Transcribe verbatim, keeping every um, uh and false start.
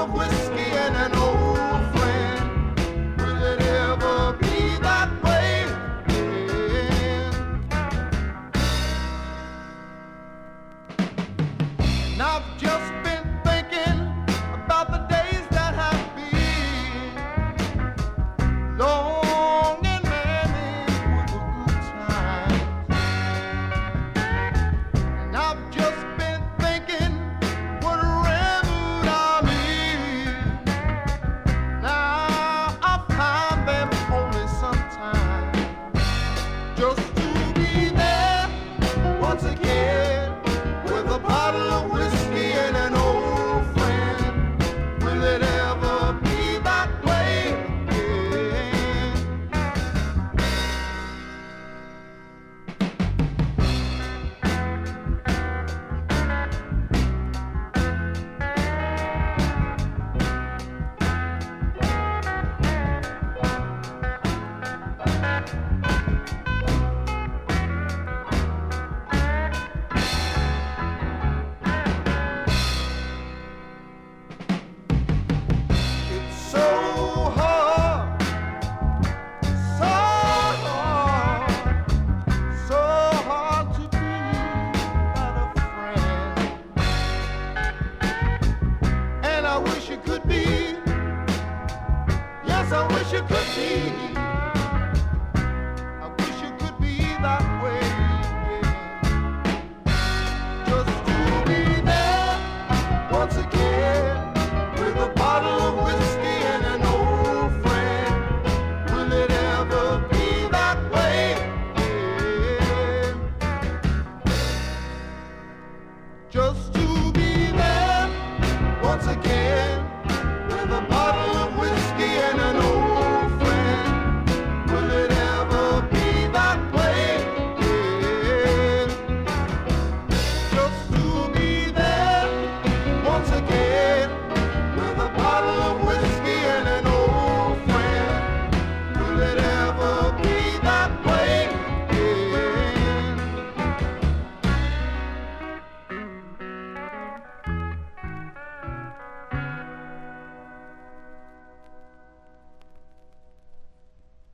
of whiskey and an old friend. Will it ever be that way again? And I've just been thinking about the days that have been. Long and merry were the good times. And I've just been thinking what a remote I'm in. Now I find them only sometimes just